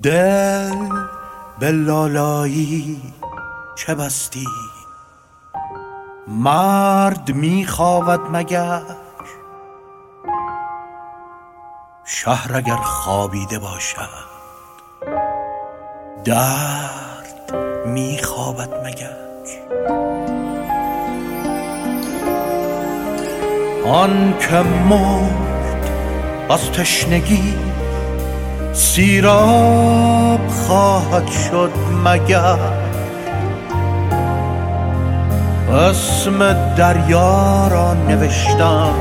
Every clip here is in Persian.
دل به لالایی چه بستی؟ مرد میخواهد مگر؟ شهر اگر خوابیده باشد درد میخواهد مگر؟ آن که مرد از تشنگی سیراب خواهد شد مگر؟ اسم دریا را نوشتم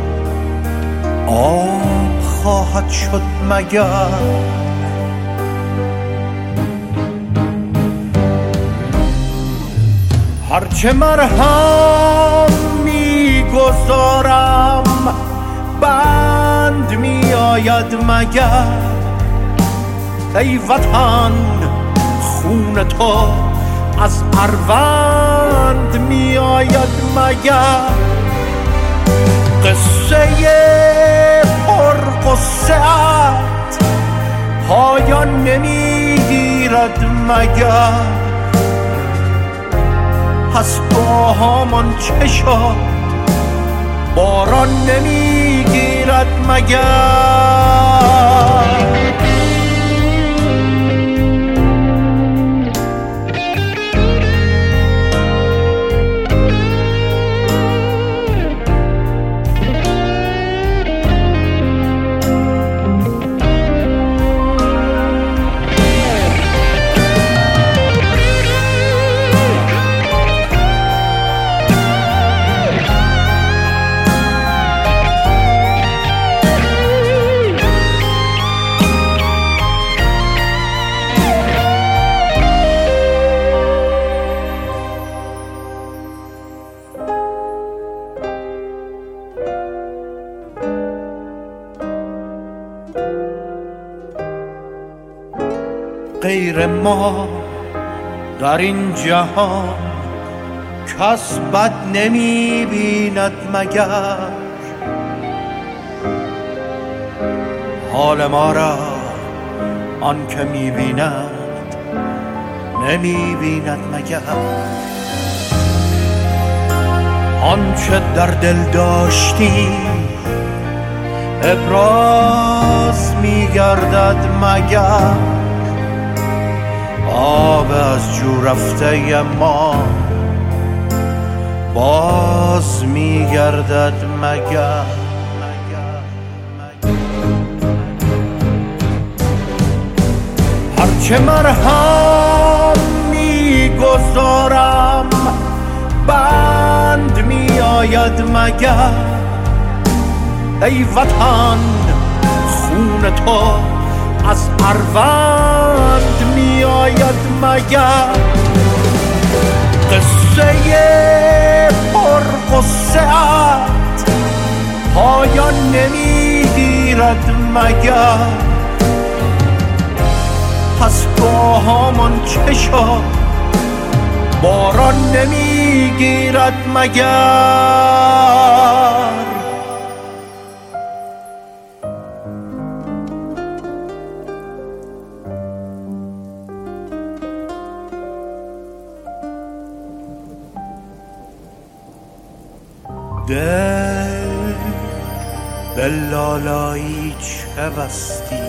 آب خواهد شد مگر؟ هرچه مرهم میگذارم بند میآید مگر؟ ای وطن خون تو از اروند میآید مگر؟ قصه پرغصه‌ات پایان نمیگیرد مگر؟ پس با همان چه شد باران نمیگیرد مگر؟ غیر ما در این جهان کس بد نمی بیند مگر؟ حال ما را آن که می بیند نمی بیند مگر؟ آنچه در دل داشتیم ابراز می گردد مگر؟ آب از جو رفته ما باز میگردد مگر؟ هرچه مرهم میگذارم بند میآید مگر؟ ای وطن خون تو از اروند میآید مگر؟ قصه پرغصه‌ات پایان نمیگیرد مگر؟ پس با همان چه شد باران نمیگیرد مگر؟ دل به لالایی چه بستی؟